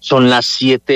Son las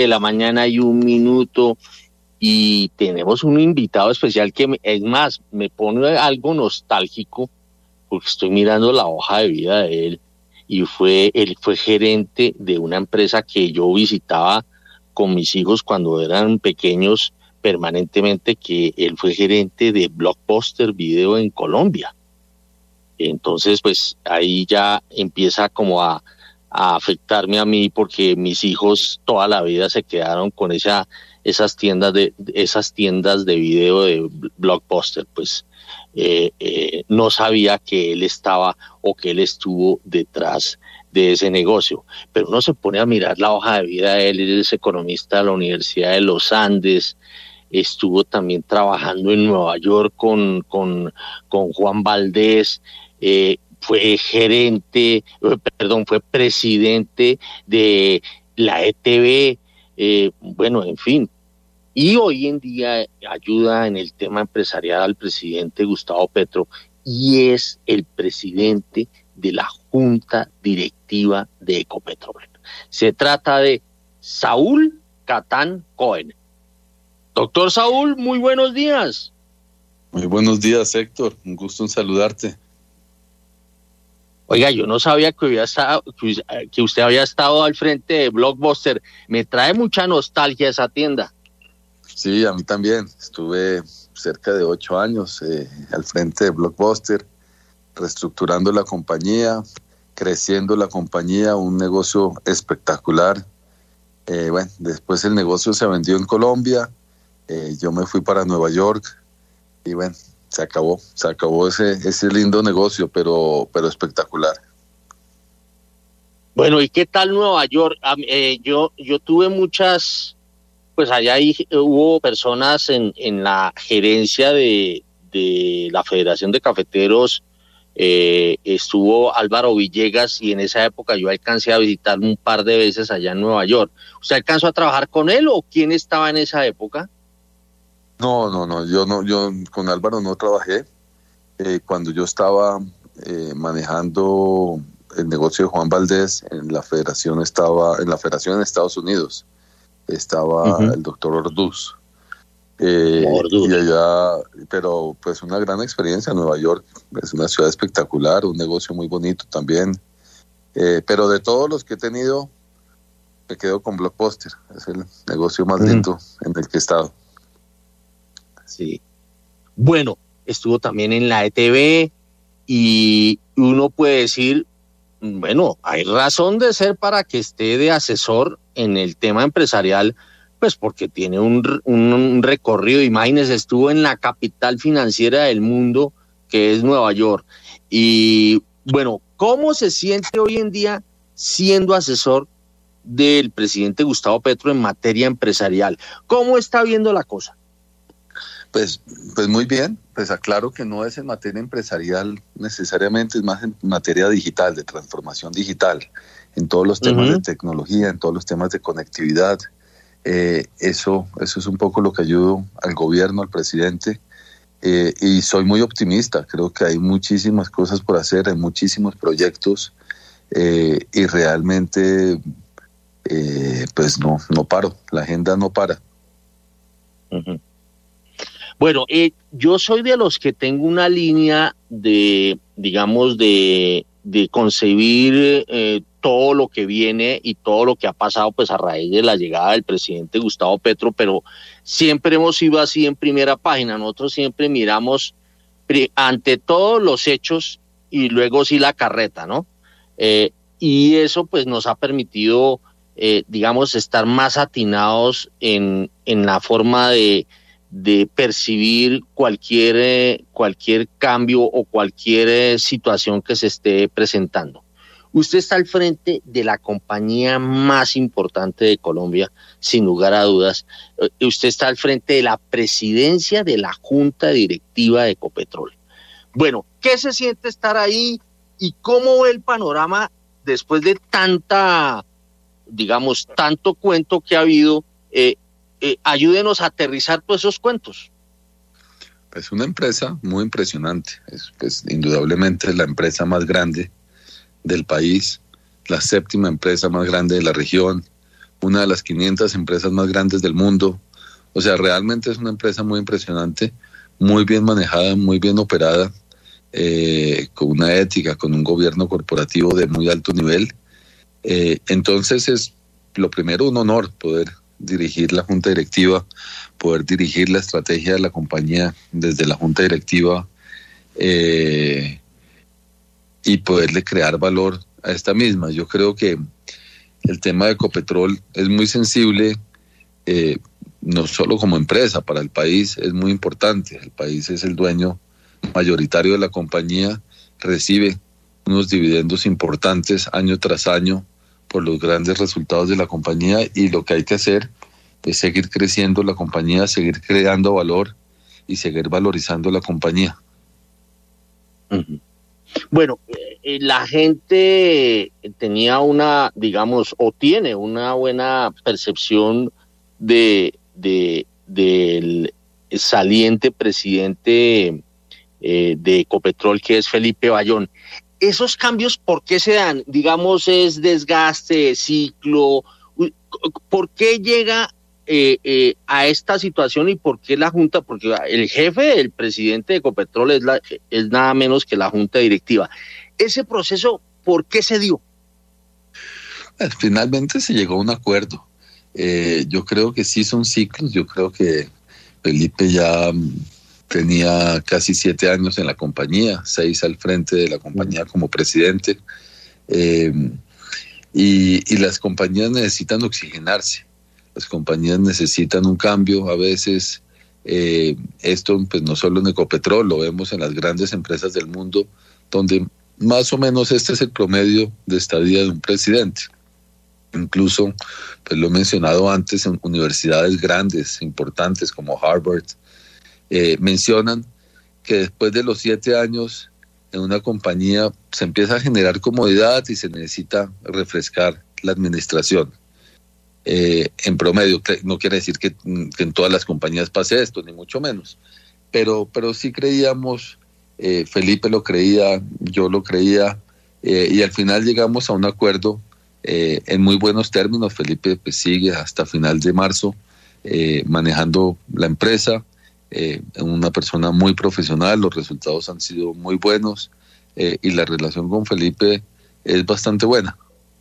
7:01 y tenemos un invitado especial que, es más, me pone algo nostálgico porque estoy mirando la hoja de vida de él y él fue gerente de una empresa que yo visitaba con mis hijos cuando eran pequeños permanentemente, que él fue gerente de Blockbuster Video en Colombia. Entonces, pues ahí ya empieza como a afectarme a mí, porque mis hijos toda la vida se quedaron con esas tiendas de video de Blockbuster. Pues no sabía que él estaba o que él estuvo detrás de ese negocio, pero uno se pone a mirar la hoja de vida de él. Él es economista de la Universidad de los Andes, estuvo también trabajando en Nueva York con Juan Valdés, fue presidente de la ETV, bueno, en fin. Y hoy en día ayuda en el tema empresarial al presidente Gustavo Petro y es el presidente de la Junta Directiva de Ecopetrol. Se trata de Saúl Catán Cohen. Doctor Saúl, muy buenos días. Muy buenos días, Héctor. Un gusto en saludarte. Oiga, yo no sabía que usted había estado al frente de Blockbuster. Me trae mucha nostalgia esa tienda. Sí, a mí también. Estuve cerca de 8 años al frente de Blockbuster, reestructurando la compañía, creciendo la compañía, un negocio espectacular. Bueno, después el negocio se vendió en Colombia, yo me fui para Nueva York y bueno, se acabó ese lindo negocio, pero espectacular. Bueno, ¿y qué tal Nueva York? Yo tuve muchas, pues allá hubo personas en la gerencia de la Federación de Cafeteros. Estuvo Álvaro Villegas y en esa época yo alcancé a visitar un par de veces allá en Nueva York. ¿Usted alcanzó a trabajar con él o quién estaba en esa época? No, yo con Álvaro no trabajé. Cuando yo estaba manejando el negocio de Juan Valdés, en la federación en Estados Unidos, estaba el doctor Orduz. Y allá, pero pues una gran experiencia. Nueva York es una ciudad espectacular, un negocio muy bonito también. Pero de todos los que he tenido, me quedo con Blockbuster. Es el negocio más lindo en el que he estado. Sí. Bueno, estuvo también en la ETV y uno puede decir, bueno, hay razón de ser para que esté de asesor en el tema empresarial, pues porque tiene un recorrido. Imagínese, estuvo en la capital financiera del mundo, que es Nueva York. Y bueno, ¿cómo se siente hoy en día siendo asesor del presidente Gustavo Petro en materia empresarial? ¿Cómo está viendo la cosa? Pues muy bien, pues aclaro que no es en materia empresarial necesariamente, es más en materia digital, de transformación digital, en todos los temas de tecnología, en todos los temas de conectividad. Eso es un poco lo que ayudo al gobierno, al presidente, y soy muy optimista. Creo que hay muchísimas cosas por hacer, hay muchísimos proyectos, y realmente pues no paro, la agenda no para. Bueno, yo soy de los que tengo una línea de concebir todo lo que viene y todo lo que ha pasado pues a raíz de la llegada del presidente Gustavo Petro, pero siempre hemos ido así en primera página. Nosotros siempre miramos ante todos los hechos y luego sí la carreta, ¿no? Y eso pues nos ha permitido, estar más atinados en la forma de percibir cualquier cambio o cualquier situación que se esté presentando. Usted está al frente de la compañía más importante de Colombia, sin lugar a dudas. Usted está al frente de la presidencia de la Junta Directiva de Ecopetrol. Bueno, ¿qué se siente estar ahí y cómo ve el panorama después de tanto cuento que ha habido? Ayúdenos a aterrizar todos esos cuentos. Pues una empresa muy impresionante, es pues indudablemente la empresa más grande del país, la 7ª empresa más grande de la región, una de las 500 empresas más grandes del mundo. O sea, realmente es una empresa muy impresionante, muy bien manejada, muy bien operada, con una ética, con un gobierno corporativo de muy alto nivel. Entonces es lo primero un honor poder dirigir la junta directiva, poder dirigir la estrategia de la compañía desde la junta directiva, y poderle crear valor a esta misma. Yo creo que el tema de Ecopetrol es muy sensible, no solo como empresa, para el país es muy importante. El país es el dueño mayoritario de la compañía, recibe unos dividendos importantes año tras año por los grandes resultados de la compañía, y lo que hay que hacer es seguir creciendo la compañía, seguir creando valor y seguir valorizando la compañía. Uh-huh. Bueno, la gente tenía una, digamos, o tiene una buena percepción del saliente presidente de Ecopetrol, que es Felipe Bayón. ¿Esos cambios por qué se dan? Digamos, ¿es desgaste, ciclo? ¿Por qué llega a esta situación y por qué la Junta? Porque el jefe, el presidente de Ecopetrol es nada menos que la Junta Directiva. ¿Ese proceso por qué se dio? Finalmente se llegó a un acuerdo. Yo creo que sí son ciclos. Yo creo que Felipe ya tenía casi 7 años en la compañía, 6 al frente de la compañía como presidente, y las compañías necesitan oxigenarse, las compañías necesitan un cambio a veces. Esto pues no solo en Ecopetrol, lo vemos en las grandes empresas del mundo, donde más o menos este es el promedio de estadía de un presidente. Incluso, pues lo he mencionado antes, en universidades grandes, importantes como Harvard, mencionan que después de los 7 años en una compañía se empieza a generar comodidad y se necesita refrescar la administración. En promedio, no quiere decir que en todas las compañías pase esto, ni mucho menos, pero sí creíamos, Felipe lo creía, yo lo creía, y al final llegamos a un acuerdo en muy buenos términos. Felipe pues sigue hasta final de marzo manejando la empresa, una persona muy profesional, los resultados han sido muy buenos, y la relación con Felipe es bastante buena.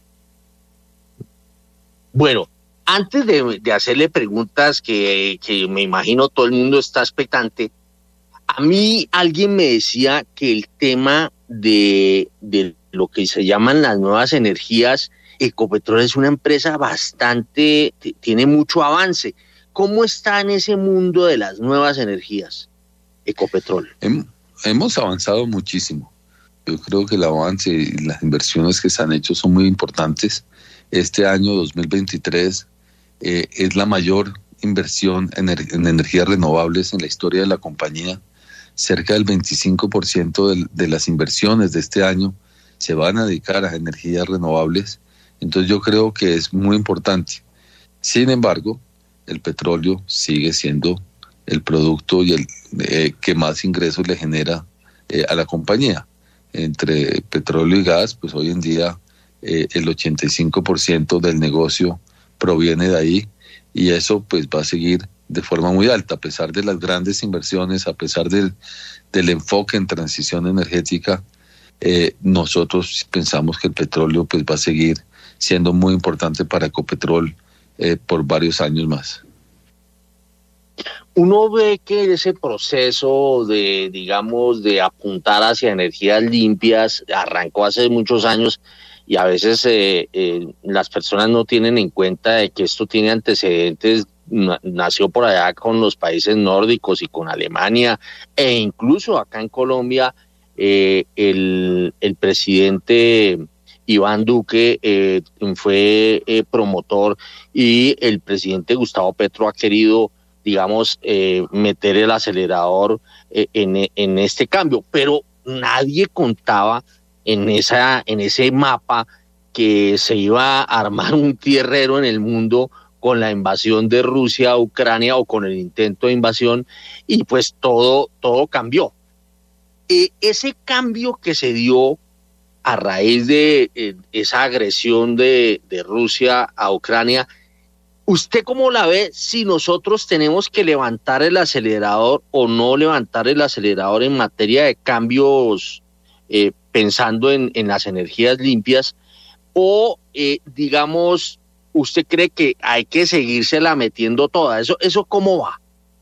Bueno, antes de hacerle preguntas que me imagino todo el mundo está expectante, a mí alguien me decía que el tema de lo que se llaman las nuevas energías, Ecopetrol es una empresa bastante, tiene mucho avance. ¿Cómo está en ese mundo de las nuevas energías, Ecopetrol? Hemos avanzado muchísimo. Yo creo que el avance y las inversiones que se han hecho son muy importantes. Este año 2023 es la mayor inversión en energías renovables en la historia de la compañía. Cerca del 25% de las inversiones de este año se van a dedicar a energías renovables. Entonces yo creo que es muy importante. Sin embargo, el petróleo sigue siendo el producto y el que más ingresos le genera a la compañía. Entre petróleo y gas, pues hoy en día el 85% del negocio proviene de ahí, y eso pues va a seguir de forma muy alta, a pesar de las grandes inversiones, a pesar del enfoque en transición energética. Nosotros pensamos que el petróleo pues va a seguir siendo muy importante para Ecopetrol por varios años más. Uno ve que ese proceso de, digamos, de apuntar hacia energías limpias arrancó hace muchos años, y a veces las personas no tienen en cuenta de que esto tiene antecedentes. Nació por allá con los países nórdicos y con Alemania, e incluso acá en Colombia el presidente Iván Duque fue promotor, y el presidente Gustavo Petro ha querido, digamos, meter el acelerador en este cambio, pero nadie contaba en ese mapa que se iba a armar un tierrero en el mundo con la invasión de Rusia a Ucrania, o con el intento de invasión, y pues todo cambió. Ese cambio que se dio a raíz de esa agresión de Rusia a Ucrania, ¿Usted cómo la ve si nosotros tenemos que levantar el acelerador o no levantar el acelerador en materia de cambios, pensando en las energías limpias? O, digamos, ¿usted cree que hay que seguírsela metiendo toda? ¿Eso cómo va?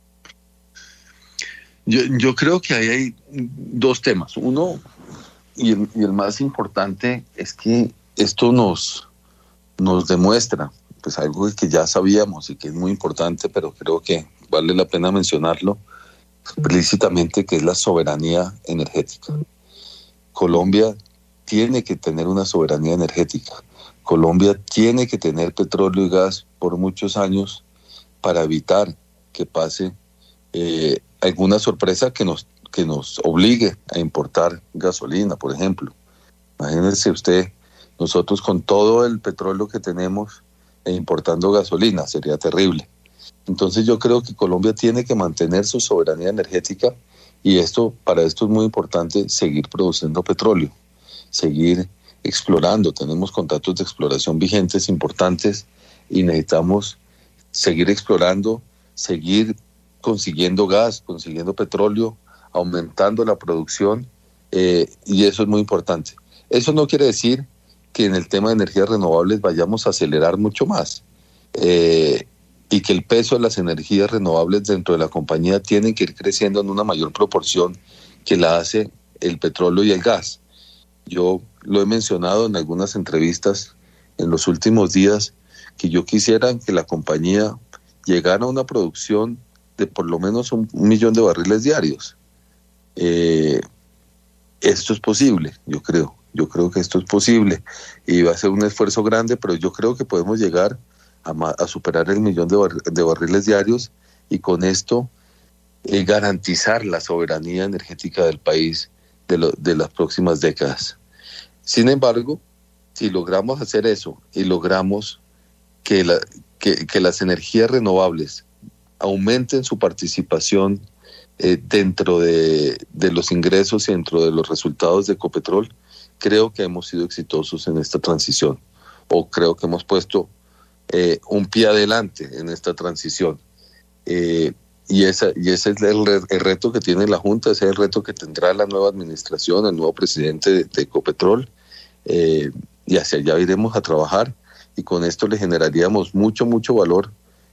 Yo creo que ahí hay dos temas. Uno, y el más importante, es que esto nos demuestra pues algo que ya sabíamos y que es muy importante, pero creo que vale la pena mencionarlo explícitamente, que es la soberanía energética. Colombia tiene que tener una soberanía energética. Colombia tiene que tener petróleo y gas por muchos años para evitar que pase alguna sorpresa que nos obligue a importar gasolina, por ejemplo. Imagínense usted, nosotros con todo el petróleo que tenemos importando gasolina, sería terrible. Entonces yo creo que Colombia tiene que mantener su soberanía energética y para esto es muy importante seguir produciendo petróleo, seguir explorando. Tenemos contratos de exploración vigentes importantes y necesitamos seguir explorando, seguir consiguiendo gas, consiguiendo petróleo, aumentando la producción, y eso es muy importante. Eso no quiere decir que en el tema de energías renovables vayamos a acelerar mucho más, y que el peso de las energías renovables dentro de la compañía tienen que ir creciendo en una mayor proporción que la hace el petróleo y el gas. Yo lo he mencionado en algunas entrevistas en los últimos días, que yo quisiera que la compañía llegara a una producción de por lo menos 1 millón de barriles diarios. Esto es posible, yo creo que esto es posible y va a ser un esfuerzo grande, pero yo creo que podemos llegar a superar el 1 millón de barriles diarios y con esto garantizar la soberanía energética del país de las próximas décadas. Sin embargo, si logramos hacer eso y logramos que las energías renovables aumenten su participación dentro de los ingresos y dentro de los resultados de Ecopetrol, creo que hemos sido exitosos en esta transición, o creo que hemos puesto un pie adelante en esta transición. Y ese es el reto que tiene la Junta, ese es el reto que tendrá la nueva administración, el nuevo presidente de Ecopetrol, y hacia allá iremos a trabajar, y con esto le generaríamos mucho valor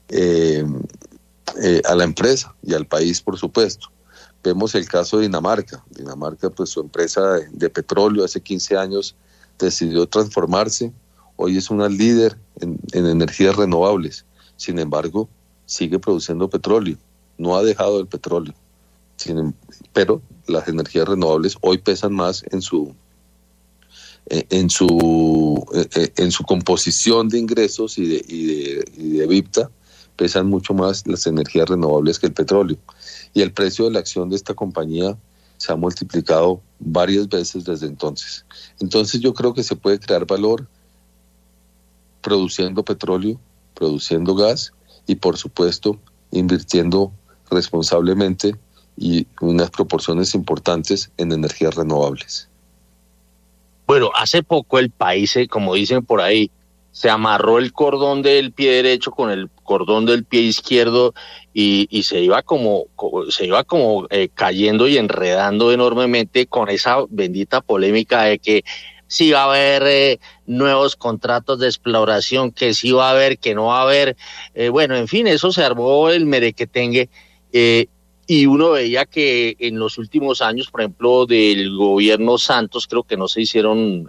a la empresa y al país, por supuesto. Vemos el caso de Dinamarca, pues su empresa de petróleo hace 15 años decidió transformarse, hoy es una líder en energías renovables, sin embargo sigue produciendo petróleo, no ha dejado el petróleo, pero las energías renovables hoy pesan más en su composición de ingresos y de EBITDA, pesan mucho más las energías renovables que el petróleo. Y el precio de la acción de esta compañía se ha multiplicado varias veces desde entonces. Entonces yo creo que se puede crear valor produciendo petróleo, produciendo gas y por supuesto invirtiendo responsablemente y unas proporciones importantes en energías renovables. Bueno, hace poco el país, como dicen por ahí, se amarró el cordón del pie derecho con el cordón del pie izquierdo y se iba como cayendo y enredando enormemente con esa bendita polémica de que sí va a haber nuevos contratos de exploración, que sí va a haber, que no va a haber. Bueno, en fin, eso se armó el merequetengue, y uno veía que en los últimos años, por ejemplo, del gobierno Santos, creo que no se hicieron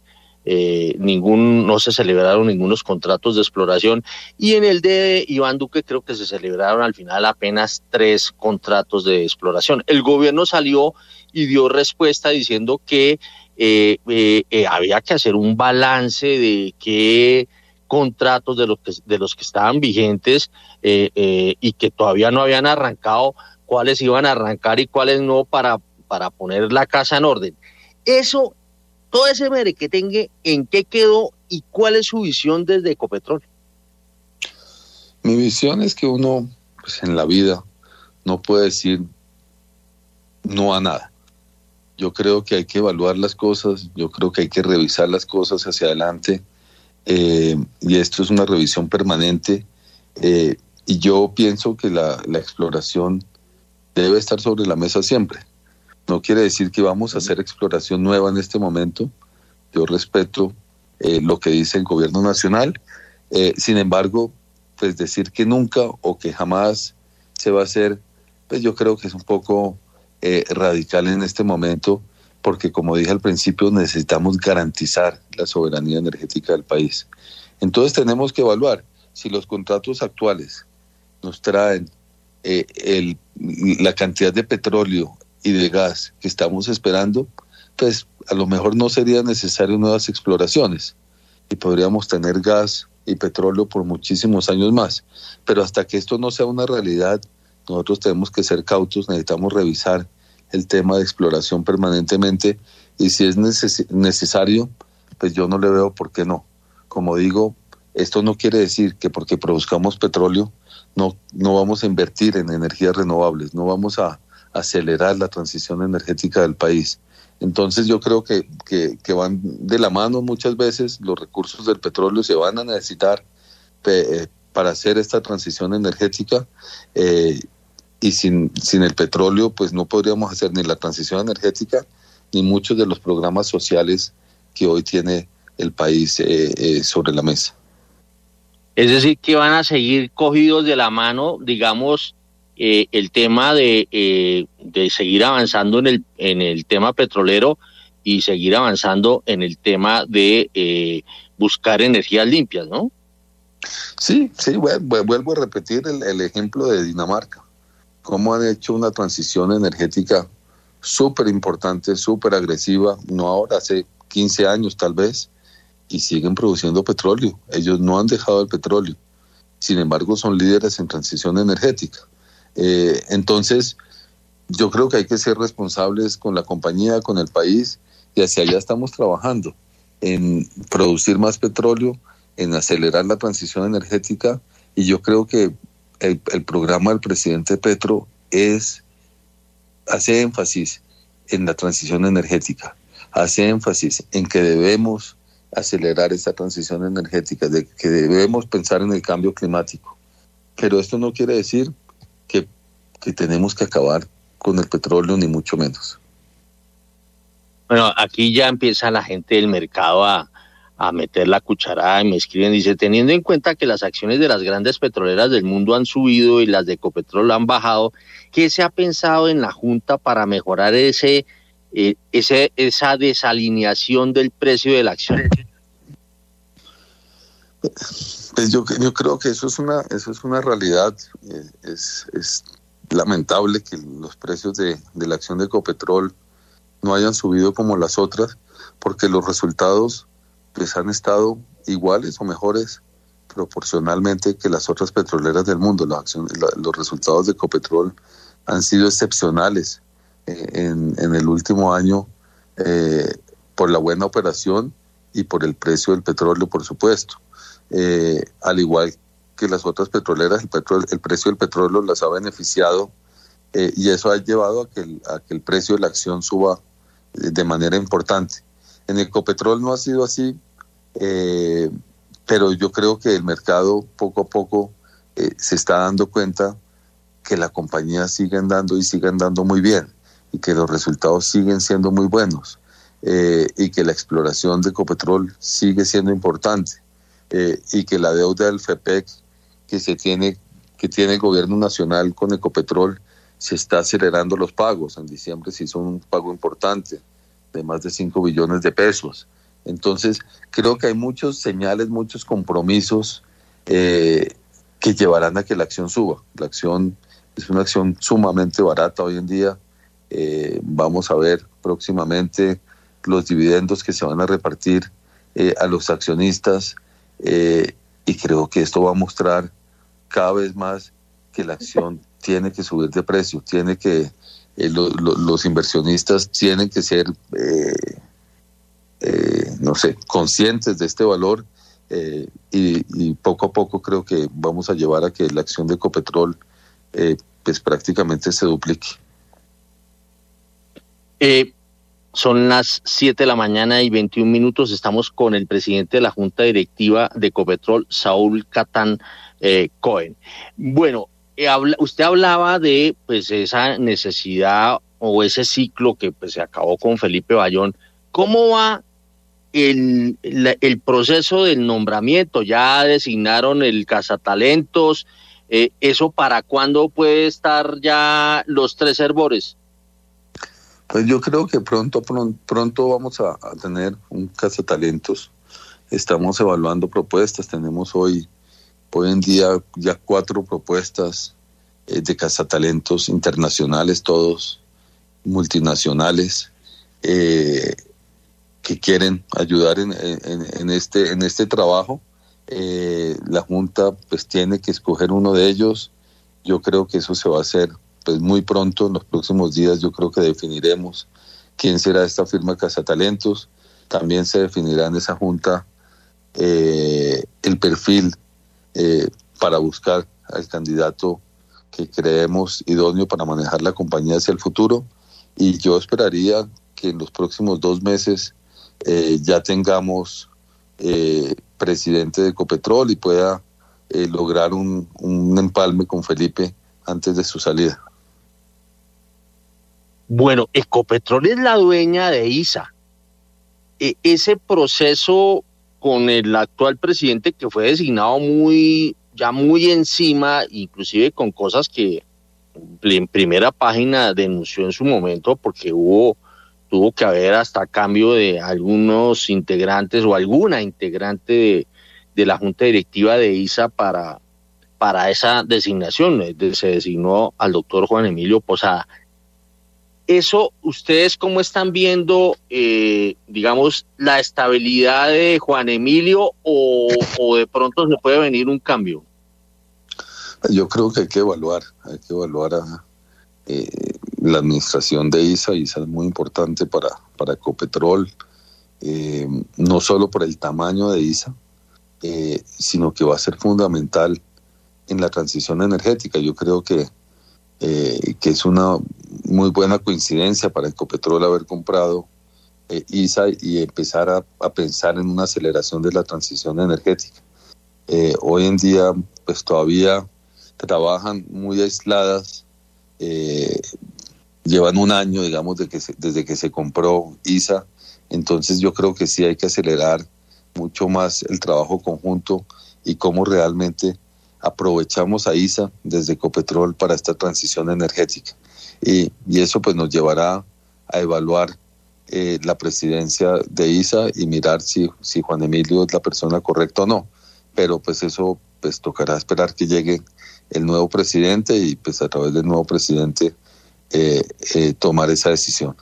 no se celebraron ningunos contratos de exploración, y en el de Iván Duque creo que se celebraron al final apenas 3 contratos de exploración. El gobierno salió y dio respuesta diciendo que había que hacer un balance de qué contratos de los que estaban vigentes y que todavía no habían arrancado, cuáles iban a arrancar y cuáles no, para poner la casa en orden. Eso, todo ese merequetengue, ¿en qué quedó y cuál es su visión desde Ecopetrol? Mi visión es que uno, pues en la vida, no puede decir no a nada. Yo creo que hay que evaluar las cosas, yo creo que hay que revisar las cosas hacia adelante, y esto es una revisión permanente, Y yo pienso que la exploración debe estar sobre la mesa siempre. No quiere decir que vamos a hacer exploración nueva en este momento. Yo respeto lo que dice el gobierno nacional. Sin embargo, pues decir que nunca o que jamás se va a hacer, pues yo creo que es un poco radical en este momento, porque como dije al principio, necesitamos garantizar la soberanía energética del país. Entonces tenemos que evaluar si los contratos actuales nos traen la cantidad de petróleo y de gas que estamos esperando, pues a lo mejor no serían necesarias nuevas exploraciones y podríamos tener gas y petróleo por muchísimos años más. Pero hasta que esto no sea una realidad, nosotros tenemos que ser cautos, necesitamos revisar el tema de exploración permanentemente y si es necesario, pues yo no le veo por qué no. Como digo, esto no quiere decir que porque produzcamos petróleo no vamos a invertir en energías renovables, no vamos a acelerar la transición energética del país. Entonces yo creo que van de la mano muchas veces, los recursos del petróleo se van a necesitar para hacer esta transición energética y sin el petróleo pues no podríamos hacer ni la transición energética ni muchos de los programas sociales que hoy tiene el país sobre la mesa. Es decir, que van a seguir cogidos de la mano, digamos, el tema de seguir avanzando en el tema petrolero y seguir avanzando en el tema de buscar energías limpias, ¿no? Sí, vuelvo a repetir el ejemplo de Dinamarca, cómo han hecho una transición energética súper importante, súper agresiva, no ahora, hace 15 años tal vez, y siguen produciendo petróleo. Ellos no han dejado el petróleo, sin embargo son líderes en transición energética. Entonces yo creo que hay que ser responsables con la compañía, con el país, y hacia allá estamos trabajando, en producir más petróleo, en acelerar la transición energética, y yo creo que el programa del presidente Petro hace énfasis en la transición energética, hace énfasis en que debemos acelerar esta transición energética, de que debemos pensar en el cambio climático. Pero esto no quiere decir que tenemos que acabar con el petróleo, ni mucho menos. Bueno, aquí ya empieza la gente del mercado a meter la cucharada y me escriben, dice, teniendo en cuenta que las acciones de las grandes petroleras del mundo han subido y las de Ecopetrol han bajado, ¿qué se ha pensado en la Junta para mejorar esa desalineación del precio de la acción? Pues yo creo que eso es una realidad. Es lamentable que los precios de la acción de Ecopetrol no hayan subido como las otras, porque los resultados pues han estado iguales o mejores proporcionalmente que las otras petroleras del mundo. Los resultados de Ecopetrol han sido excepcionales en el último año por la buena operación y por el precio del petróleo, por supuesto. Al igual que las otras petroleras, el precio del petróleo las ha beneficiado y eso ha llevado a que el precio de la acción suba de manera importante. En Ecopetrol no ha sido así, pero yo creo que el mercado poco a poco se está dando cuenta que la compañía sigue andando muy bien y que los resultados siguen siendo muy buenos y que la exploración de Ecopetrol sigue siendo importante y que la deuda del FEPEC que tiene el gobierno nacional con Ecopetrol se está acelerando los pagos. En diciembre se hizo un pago importante de más de 5 billones de pesos. Entonces, creo que hay muchos señales, muchos compromisos que llevarán a que la acción suba. La acción es una acción sumamente barata hoy en día. Vamos a ver próximamente los dividendos que se van a repartir a los accionistas y creo que esto va a mostrar cada vez más que la acción tiene que subir de precio, los inversionistas tienen que ser conscientes de este valor y poco a poco creo que vamos a llevar a que la acción de Ecopetrol pues prácticamente se duplique. Son las 7:21 a.m. Estamos con el presidente de la Junta Directiva de Ecopetrol, Saúl Catán Cohen. Bueno, usted hablaba de pues esa necesidad o ese ciclo que pues se acabó con Felipe Bayón. ¿Cómo va el proceso del nombramiento? ¿Ya designaron el cazatalentos? ¿Eso para cuándo puede estar ya los 3 hervores? Pues yo creo que pronto vamos a tener un cazatalentos. Estamos evaluando propuestas. Tenemos hoy en día ya 4 propuestas de cazatalentos internacionales, todos multinacionales, que quieren ayudar en este trabajo. La Junta pues tiene que escoger uno de ellos. Yo creo que eso se va a hacer pues muy pronto. En los próximos días yo creo que definiremos quién será esta firma Cazatalentos. También se definirá en esa Junta el perfil para buscar al candidato que creemos idóneo para manejar la compañía hacia el futuro, y yo esperaría que en los próximos 2 meses ya tengamos presidente de Ecopetrol y pueda lograr un empalme con Felipe antes de su salida. Bueno, Ecopetrol es la dueña de ISA. Ese proceso con el actual presidente, que fue designado muy encima, inclusive con cosas que en primera página denunció en su momento, porque tuvo que haber hasta cambio de algunos integrantes o alguna integrante de la Junta Directiva de ISA para esa designación. Se designó al doctor Juan Emilio Posada. Eso, ¿ustedes cómo están viendo, digamos, la estabilidad de Juan Emilio o de pronto se puede venir un cambio? Yo creo que hay que evaluar la administración de ISA. ISA es muy importante para Ecopetrol, no solo por el tamaño de ISA, sino que va a ser fundamental en la transición energética. Yo creo que es una muy buena coincidencia para Ecopetrol haber comprado ISA y empezar a pensar en una aceleración de la transición energética. Hoy en día pues todavía trabajan muy aisladas, llevan un año, digamos, desde que se compró ISA. Entonces yo creo que sí hay que acelerar mucho más el trabajo conjunto y cómo realmente aprovechamos a ISA desde Ecopetrol para esta transición energética. Y eso pues nos llevará a evaluar la presidencia de ISA y mirar si Juan Emilio es la persona correcta o no. Pero pues eso pues tocará esperar que llegue el nuevo presidente y pues a través del nuevo presidente tomar esa decisión.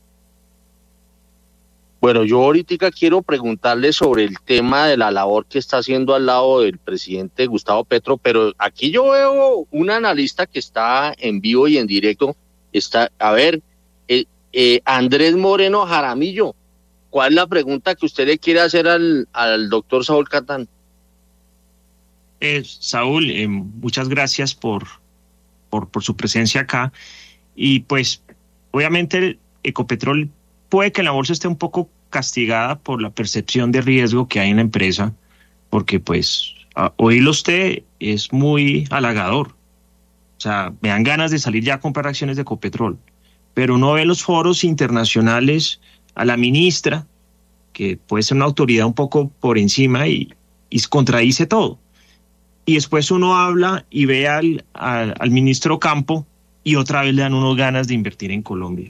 Bueno, yo ahorita quiero preguntarle sobre el tema de la labor que está haciendo al lado del presidente Gustavo Petro, pero aquí yo veo un analista que está en vivo y en directo. Andrés Moreno Jaramillo, ¿cuál es la pregunta que usted le quiere hacer al doctor Saúl Catán? Saúl, muchas gracias por su presencia acá. Y pues, obviamente, el Ecopetrol puede que la bolsa esté un poco castigada por la percepción de riesgo que hay en la empresa, porque pues oírlo usted es muy halagador. O sea, me dan ganas de salir ya a comprar acciones de Ecopetrol, pero uno ve en los foros internacionales a la ministra, que puede ser una autoridad un poco por encima y contradice todo. Y después uno habla y ve al ministro Campo y otra vez le dan unos ganas de invertir en Colombia.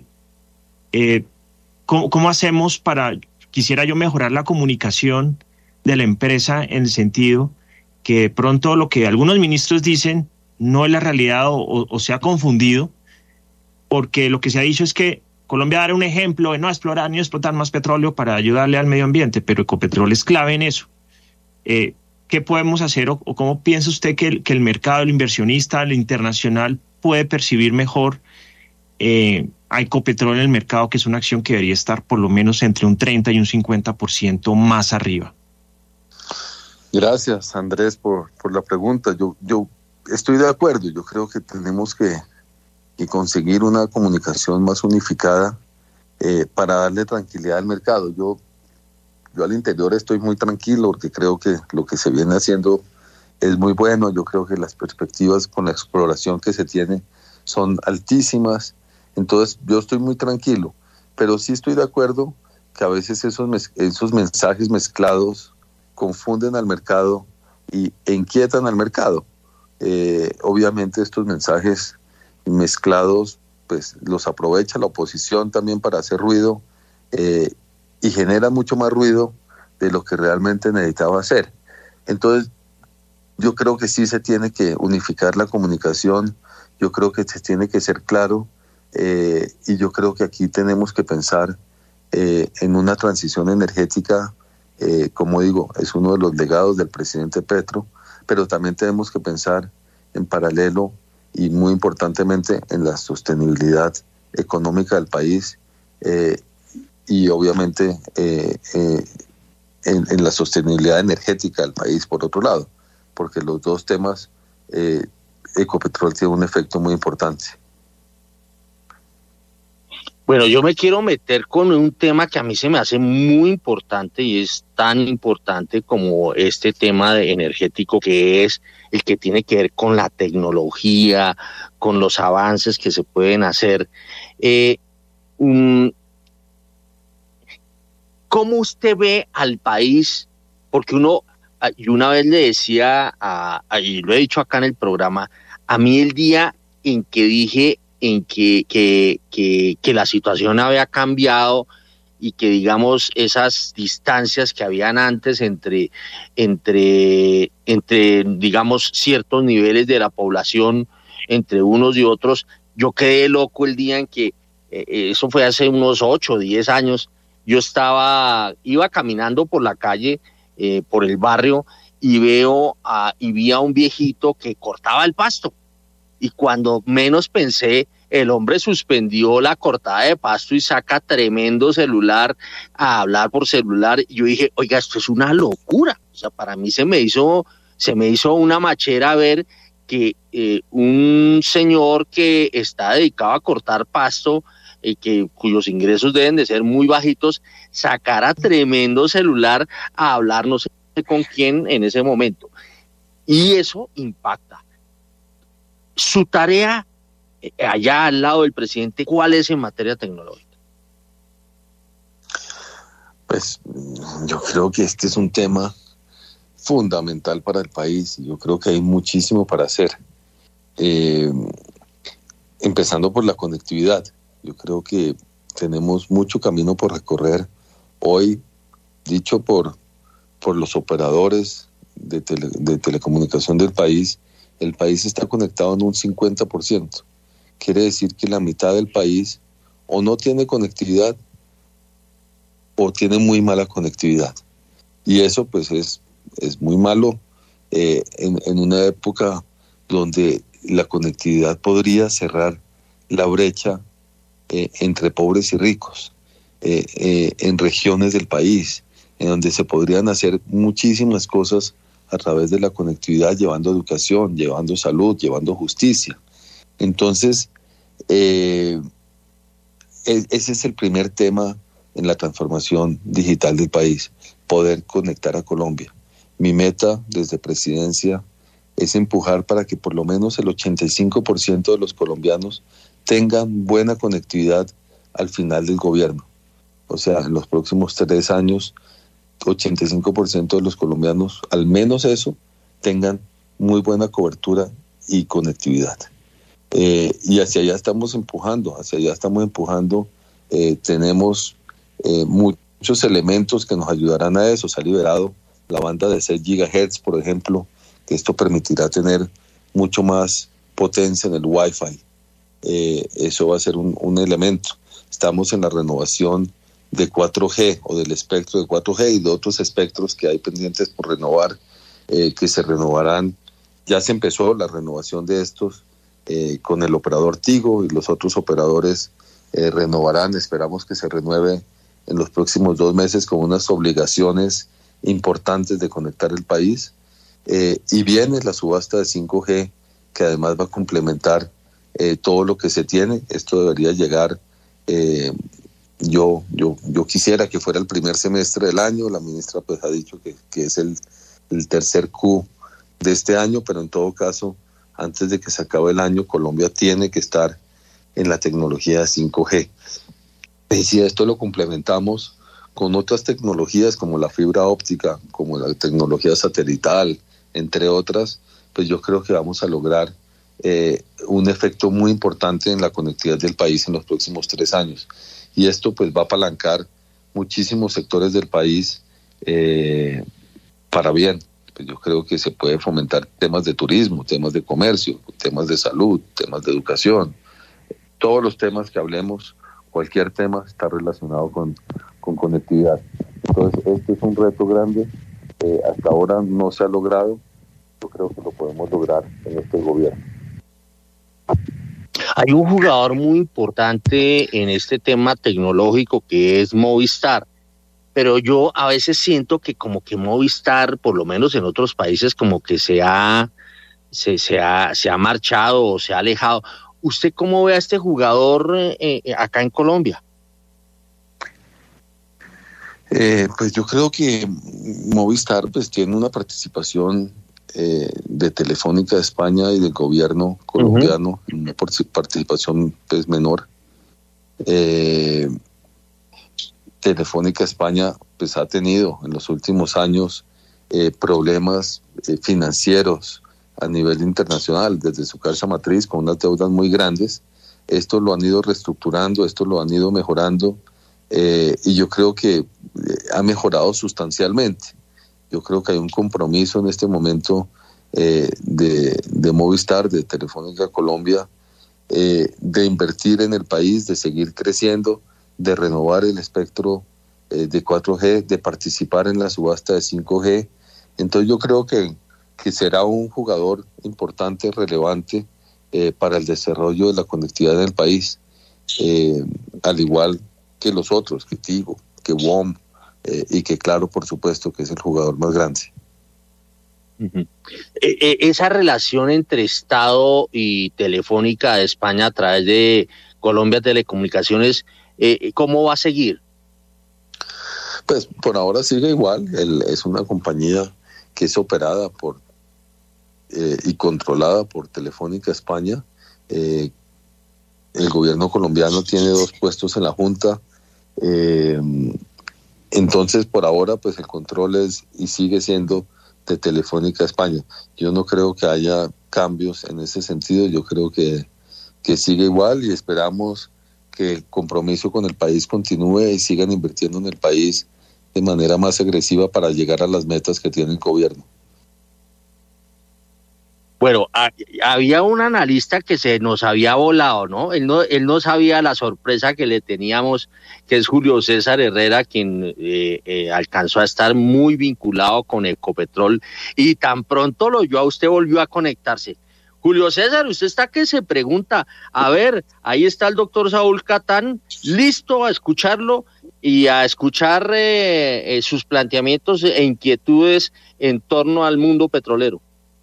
¿Cómo hacemos quisiera yo mejorar la comunicación de la empresa en el sentido que de pronto lo que algunos ministros dicen no es la realidad o se ha confundido, porque lo que se ha dicho es que Colombia dará un ejemplo de no explorar ni explotar más petróleo para ayudarle al medio ambiente, pero Ecopetrol es clave en eso. ¿Qué podemos hacer o cómo piensa usted que el mercado, el inversionista, el internacional puede percibir mejor a Ecopetrol en el mercado, que es una acción que debería estar por lo menos entre un 30 y un 50% más arriba? Gracias, Andrés, por la pregunta. Yo estoy de acuerdo. Yo creo que tenemos que conseguir una comunicación más unificada para darle tranquilidad al mercado. Yo al interior estoy muy tranquilo porque creo que lo que se viene haciendo es muy bueno. Yo creo que las perspectivas con la exploración que se tiene son altísimas. Entonces yo estoy muy tranquilo, pero sí estoy de acuerdo que a veces esos mensajes mezclados confunden al mercado e inquietan al mercado. Obviamente estos mensajes mezclados pues los aprovecha la oposición también para hacer ruido y genera mucho más ruido de lo que realmente necesitaba hacer. Entonces yo creo que sí se tiene que unificar la comunicación, yo creo que se tiene que ser claro, y yo creo que aquí tenemos que pensar en una transición energética, como digo, es uno de los legados del presidente Petro, pero también tenemos que pensar en paralelo y muy importantemente en la sostenibilidad económica del país y obviamente en la sostenibilidad energética del país, por otro lado, porque los dos temas, Ecopetrol tiene un efecto muy importante. Bueno, yo me quiero meter con un tema que a mí se me hace muy importante y es tan importante como este tema energético, que es el que tiene que ver con la tecnología, con los avances que se pueden hacer. ¿Cómo usted ve al país? Porque y una vez le decía, y lo he dicho acá en el programa, a mí el día en que dije que la situación había cambiado y que, digamos, esas distancias que habían antes entre digamos, ciertos niveles de la población, entre unos y otros, yo quedé loco el día en que, eso fue hace unos 8 o 10 años, yo iba caminando por la calle, por el barrio, y vi a un viejito que cortaba el pasto. Y cuando menos pensé, el hombre suspendió la cortada de pasto y saca tremendo celular a hablar por celular. Y yo dije, oiga, esto es una locura. O sea, para mí se me hizo una machera ver que un señor que está dedicado a cortar pasto, cuyos ingresos deben de ser muy bajitos, sacara tremendo celular a hablar no sé con quién en ese momento. Y eso impacta. Su tarea allá al lado del presidente, ¿cuál es en materia tecnológica? Pues yo creo que este es un tema fundamental para el país y yo creo que hay muchísimo para hacer. Empezando por la conectividad. Yo creo que tenemos mucho camino por recorrer. Hoy, dicho por los operadores de telecomunicación del país, el país está conectado en un 50%. Quiere decir que la mitad del país o no tiene conectividad o tiene muy mala conectividad. Y eso pues es muy malo en una época donde la conectividad podría cerrar la brecha entre pobres y ricos, en regiones del país, en donde se podrían hacer muchísimas cosas a través de la conectividad, llevando educación, llevando salud, llevando justicia. Entonces, ese es el primer tema en la transformación digital del país, poder conectar a Colombia. Mi meta desde presidencia es empujar para que por lo menos el 85% de los colombianos tengan buena conectividad al final del gobierno. O sea, en los próximos 3 años, 85% de los colombianos, al menos eso, tengan muy buena cobertura y conectividad. Y hacia allá estamos empujando, tenemos muchos elementos que nos ayudarán a eso. Se ha liberado la banda de 6 GHz, por ejemplo, que esto permitirá tener mucho más potencia en el Wi-Fi. Eso va a ser un elemento. Estamos en la renovación de 4G o del espectro de 4G y de otros espectros que hay pendientes por renovar, que se renovarán. Ya se empezó la renovación de estos con el operador Tigo y los otros operadores renovarán. Esperamos que se renueve en los próximos 2 meses con unas obligaciones importantes de conectar el país. Y viene la subasta de 5G, que además va a complementar todo lo que se tiene. Esto debería llegar yo quisiera que fuera el primer semestre del año. La ministra pues ha dicho que es el tercer Q de este año, pero en todo caso, antes de que se acabe el año, Colombia tiene que estar en la tecnología de 5G. Y si esto lo complementamos con otras tecnologías como la fibra óptica, como la tecnología satelital, entre otras, pues yo creo que vamos a lograr un efecto muy importante en la conectividad del país en los próximos 3 años. Y esto pues va a apalancar muchísimos sectores del país para bien. Pues yo creo que se puede fomentar temas de turismo, temas de comercio, temas de salud, temas de educación. Todos los temas que hablemos, cualquier tema está relacionado con conectividad. Entonces, este es un reto grande. Hasta ahora no se ha logrado. Yo creo que lo podemos lograr en este gobierno. Hay un jugador muy importante en este tema tecnológico que es Movistar. Pero yo a veces siento que como que Movistar, por lo menos en otros países, como que se ha marchado o se ha alejado. ¿Usted cómo ve a este jugador acá en Colombia? Pues yo creo que Movistar pues tiene una participación de Telefónica de España y del gobierno colombiano, una participación pues menor. Telefónica España pues ha tenido en los últimos años problemas financieros a nivel internacional, desde su casa matriz con unas deudas muy grandes. Esto lo han ido reestructurando, esto lo han ido mejorando y yo creo que ha mejorado sustancialmente. Yo creo que hay un compromiso en este momento de Movistar, de Telefónica Colombia, de invertir en el país, de seguir creciendo, de renovar el espectro de 4G, de participar en la subasta de 5G. Entonces yo creo que será un jugador importante, relevante para el desarrollo de la conectividad en el país, al igual que los otros, que Tigo, que WOM, y que Claro, por supuesto, que es el jugador más grande. Uh-huh. Esa relación entre Estado y Telefónica de España a través de Colombia Telecomunicaciones, ¿cómo va a seguir? Pues por ahora sigue igual. Es una compañía que es operada por y controlada por Telefónica España. El gobierno colombiano tiene 2 puestos en la Junta. Entonces por ahora pues el control es y sigue siendo de Telefónica España. Yo no creo que haya cambios en ese sentido. Yo creo que sigue igual y esperamos que el compromiso con el país continúe y sigan invirtiendo en el país de manera más agresiva para llegar a las metas que tiene el gobierno. Bueno, había un analista que se nos había volado, ¿no? Él no sabía la sorpresa que le teníamos, que es Julio César Herrera, quien alcanzó a estar muy vinculado con Ecopetrol y tan pronto lo oyó a usted volvió a conectarse. Julio César, usted está que se pregunta, a ver, ahí está el doctor Saúl Catán, listo a escucharlo y a escuchar sus planteamientos e inquietudes en torno al mundo petrolero.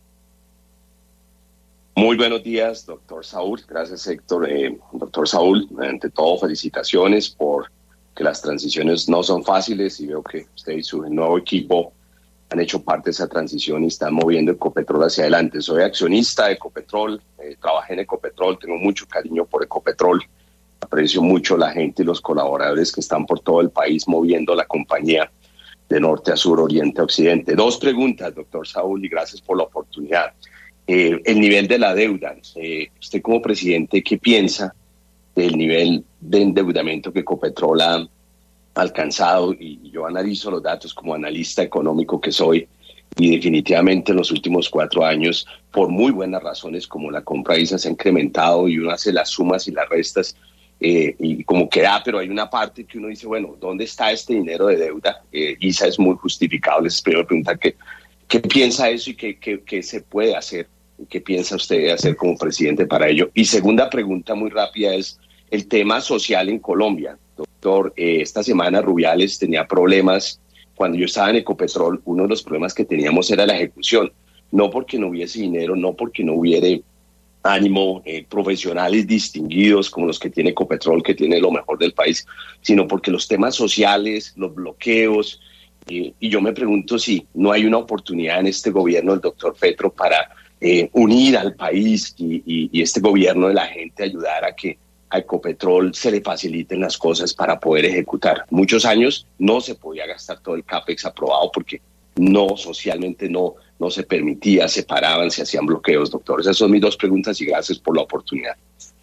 Muy buenos días, doctor Saúl. Gracias, Héctor. Doctor Saúl, ante todo, felicitaciones por que las transiciones no son fáciles y veo que usted y su nuevo equipo han hecho parte de esa transición y están moviendo Ecopetrol hacia adelante. Soy accionista de Ecopetrol, trabajé en Ecopetrol, tengo mucho cariño por Ecopetrol, aprecio mucho la gente y los colaboradores que están por todo el país moviendo la compañía de norte a sur, oriente a occidente. 2 preguntas, doctor Saúl, y gracias por la oportunidad. El nivel de la deuda. Usted como presidente, ¿qué piensa del nivel de endeudamiento que Ecopetrol ha alcanzado? Y yo analizo los datos como analista económico que soy y definitivamente en los últimos 4 años, por muy buenas razones como la compra de ISA se ha incrementado y uno hace las sumas y las restas y como que pero hay una parte que uno dice, bueno, ¿dónde está este dinero de deuda? ISA es muy justificable. Es primero preguntar ¿qué piensa eso y qué se puede hacer? ¿Qué piensa usted hacer como presidente para ello? Y segunda pregunta muy rápida es el tema social en Colombia. Doctor, esta semana Rubiales tenía problemas. Cuando yo estaba en Ecopetrol, uno de los problemas que teníamos era la ejecución. No porque no hubiese dinero, no porque no hubiera ánimo, profesionales distinguidos como los que tiene Ecopetrol, que tiene lo mejor del país, sino porque los temas sociales, los bloqueos, y yo me pregunto si no hay una oportunidad en este gobierno del doctor Petro para unir al país y este gobierno de la gente ayudar a que a Ecopetrol se le faciliten las cosas para poder ejecutar. Muchos años no se podía gastar todo el CAPEX aprobado porque socialmente no se permitía, se paraban, se hacían bloqueos, doctor. Esas son mis dos preguntas y gracias por la oportunidad.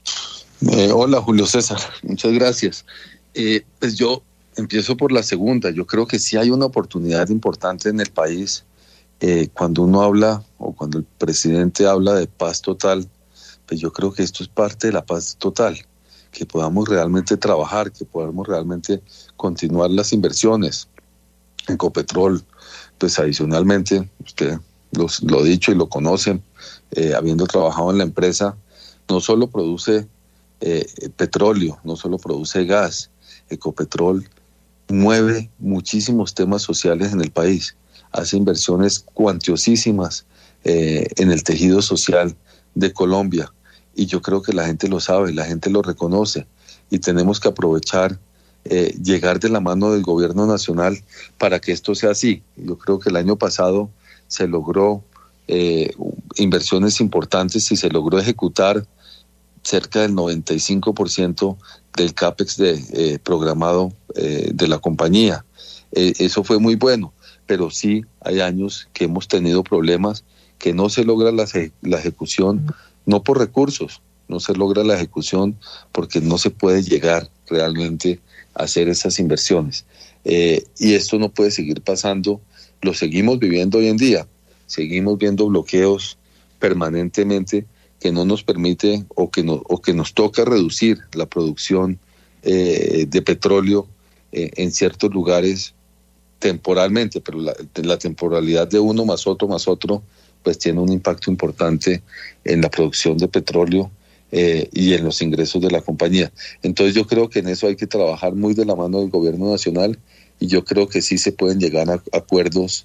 Hola, Julio César, muchas gracias. Pues yo empiezo por la segunda. Yo creo que sí hay una oportunidad importante en el país. Cuando uno habla o cuando el presidente habla de paz total, pues yo creo que esto es parte de la paz total, que podamos realmente trabajar, que podamos realmente continuar las inversiones. Ecopetrol, pues adicionalmente, usted lo ha dicho y lo conocen, habiendo trabajado en la empresa, no solo produce petróleo, no solo produce gas. Ecopetrol mueve muchísimos temas sociales en el país, hace inversiones cuantiosísimas en el tejido social de Colombia, y yo creo que la gente lo sabe, la gente lo reconoce, y tenemos que aprovechar llegar de la mano del gobierno nacional para que esto sea así. Yo creo que el año pasado se logró inversiones importantes y se logró ejecutar cerca del 95% del CAPEX programado de la compañía. Eso fue muy bueno, pero sí hay años que hemos tenido problemas, que no se logra la ejecución, no por recursos, no se logra la ejecución porque no se puede llegar realmente a hacer esas inversiones. Y esto no puede seguir pasando, lo seguimos viviendo hoy en día, seguimos viendo bloqueos permanentemente que no nos permite o que nos toca reducir la producción de petróleo en ciertos lugares temporalmente, pero la temporalidad de uno más otro, pues tiene un impacto importante en la producción de petróleo y en los ingresos de la compañía. Entonces yo creo que en eso hay que trabajar muy de la mano del gobierno nacional, y yo creo que sí se pueden llegar a acuerdos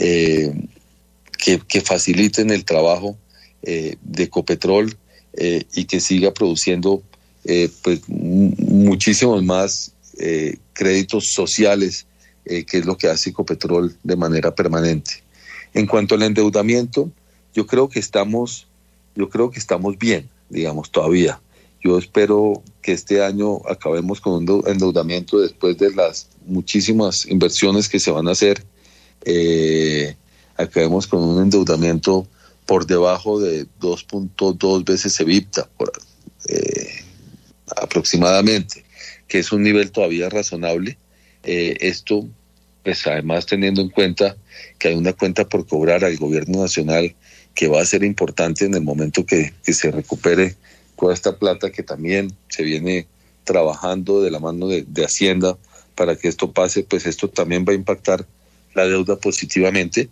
que faciliten el trabajo de Ecopetrol y que siga produciendo pues muchísimos más créditos sociales, que es lo que hace Ecopetrol de manera permanente. En cuanto al endeudamiento, yo creo que estamos bien, digamos, todavía. Yo espero que este año acabemos con un endeudamiento después de las muchísimas inversiones que se van a hacer. Acabemos con un endeudamiento por debajo de 2.2 veces EBITDA aproximadamente, que es un nivel todavía razonable. Esto, pues además teniendo en cuenta que hay una cuenta por cobrar al gobierno nacional que va a ser importante en el momento que se recupere toda esta plata que también se viene trabajando de la mano de Hacienda para que esto pase, pues esto también va a impactar la deuda positivamente.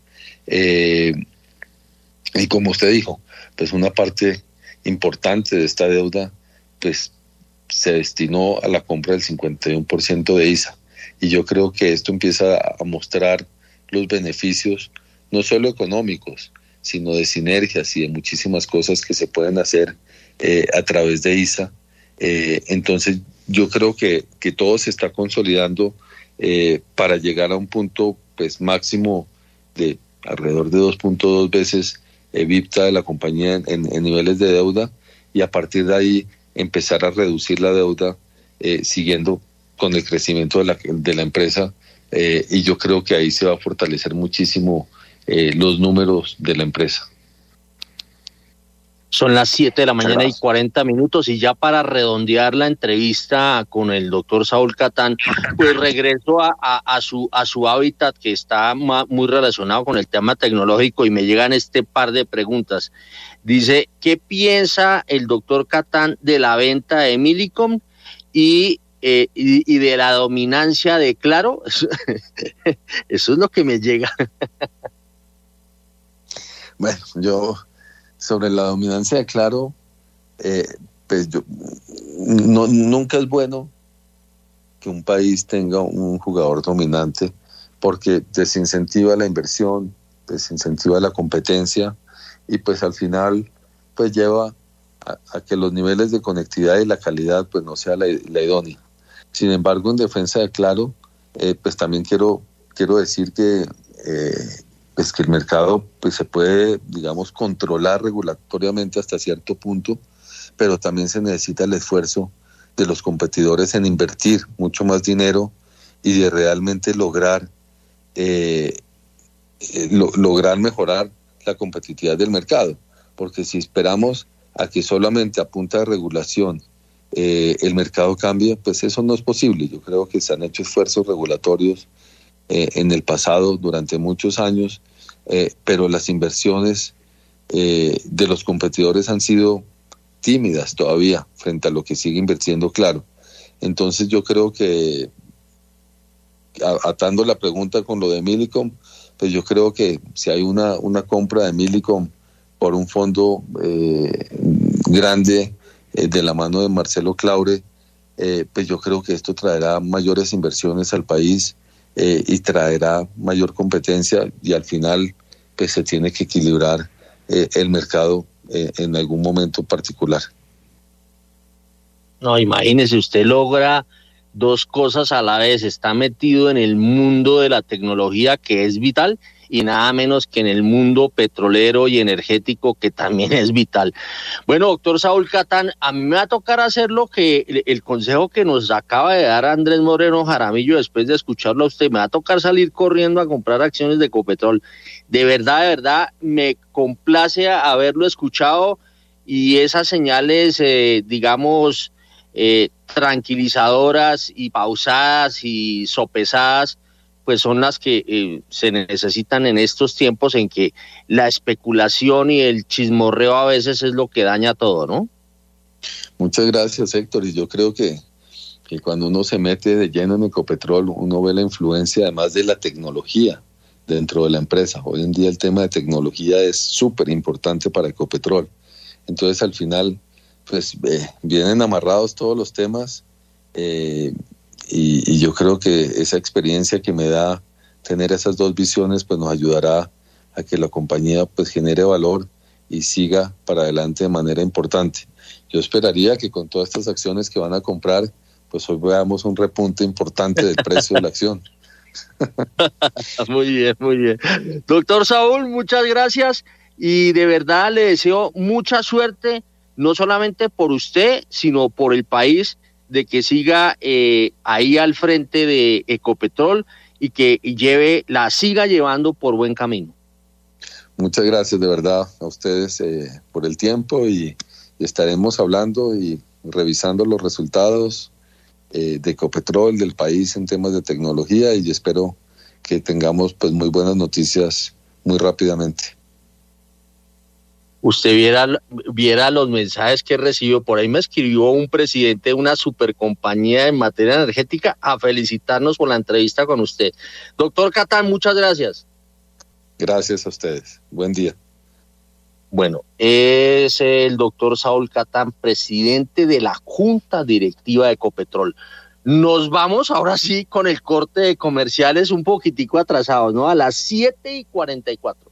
Y como usted dijo, pues una parte importante de esta deuda pues se destinó a la compra del 51% de ISA. Y yo creo que esto empieza a mostrar los beneficios, no solo económicos, sino de sinergias y de muchísimas cosas que se pueden hacer a través de ISA. Entonces yo creo que todo se está consolidando para llegar a un punto pues máximo de alrededor de 2.2 veces EBITDA de la compañía en niveles de deuda, y a partir de ahí empezar a reducir la deuda siguiendo con el crecimiento de la empresa, y yo creo que ahí se va a fortalecer muchísimo los números de la empresa. Son las 7 de la mañana y 40 minutos, y ya para redondear la entrevista con el doctor Saúl Catán, pues regreso a su hábitat, que está muy relacionado con el tema tecnológico, y me llegan este par de preguntas. Dice, ¿qué piensa el doctor Catán de la venta de Millicom y de la dominancia de Claro? Eso es lo que me llega. Bueno, yo sobre la dominancia de Claro, pues nunca es bueno que un país tenga un jugador dominante, porque desincentiva la inversión, desincentiva la competencia, y pues al final pues lleva a que los niveles de conectividad y la calidad pues no sea la idónea. Sin embargo, en defensa de Claro, pues también quiero decir que pues que el mercado pues se puede, digamos, controlar regulatoriamente hasta cierto punto, pero también se necesita el esfuerzo de los competidores en invertir mucho más dinero y de realmente lograr mejorar la competitividad del mercado, porque si esperamos a que solamente a punta de regulación el mercado cambie, pues eso no es posible. Yo creo que se han hecho esfuerzos regulatorios en el pasado durante muchos años, pero las inversiones de los competidores han sido tímidas todavía frente a lo que sigue invirtiendo Claro. Entonces yo creo que, atando la pregunta con lo de Millicom, pues yo creo que si hay una compra de Millicom por un fondo grande de la mano de Marcelo Claure, pues yo creo que esto traerá mayores inversiones al país y traerá mayor competencia, y al final pues se tiene que equilibrar el mercado en algún momento particular. No, imagínese, usted logra dos cosas a la vez, está metido en el mundo de la tecnología, que es vital, y nada menos que en el mundo petrolero y energético, que también es vital. Bueno, doctor Saúl Catán, a mí me va a tocar hacer lo que el consejo que nos acaba de dar Andrés Moreno Jaramillo, después de escucharlo a usted, me va a tocar salir corriendo a comprar acciones de Ecopetrol. De verdad, me complace haberlo escuchado, y esas señales, digamos, tranquilizadoras y pausadas y sopesadas, pues son las que se necesitan en estos tiempos en que la especulación y el chismorreo a veces es lo que daña todo, ¿no? Muchas gracias, Héctor, y yo creo que cuando uno se mete de lleno en Ecopetrol, uno ve la influencia además de la tecnología dentro de la empresa. Hoy en día el tema de tecnología es súper importante para Ecopetrol. Entonces al final pues vienen amarrados todos los temas, y yo creo que esa experiencia que me da tener esas dos visiones pues nos ayudará a que la compañía pues genere valor y siga para adelante de manera importante. Yo esperaría que con todas estas acciones que van a comprar, pues hoy veamos un repunte importante del precio de la acción. Muy bien, muy bien. Doctor Saúl, muchas gracias, y de verdad le deseo mucha suerte, no solamente por usted, sino por el país, de que siga ahí al frente de Ecopetrol y que la siga llevando por buen camino. Muchas gracias de verdad a ustedes por el tiempo, y estaremos hablando y revisando los resultados de Ecopetrol, del país en temas de tecnología, y espero que tengamos pues muy buenas noticias muy rápidamente. Usted viera los mensajes que recibió. Por ahí me escribió un presidente de una supercompañía en materia energética a felicitarnos por la entrevista con usted. Doctor Catán, muchas gracias. Gracias a ustedes. Buen día. Bueno, es el doctor Saúl Catán, presidente de la Junta Directiva de Ecopetrol. Nos vamos ahora sí con el corte de comerciales un poquitico atrasados, ¿no? A las 7:44.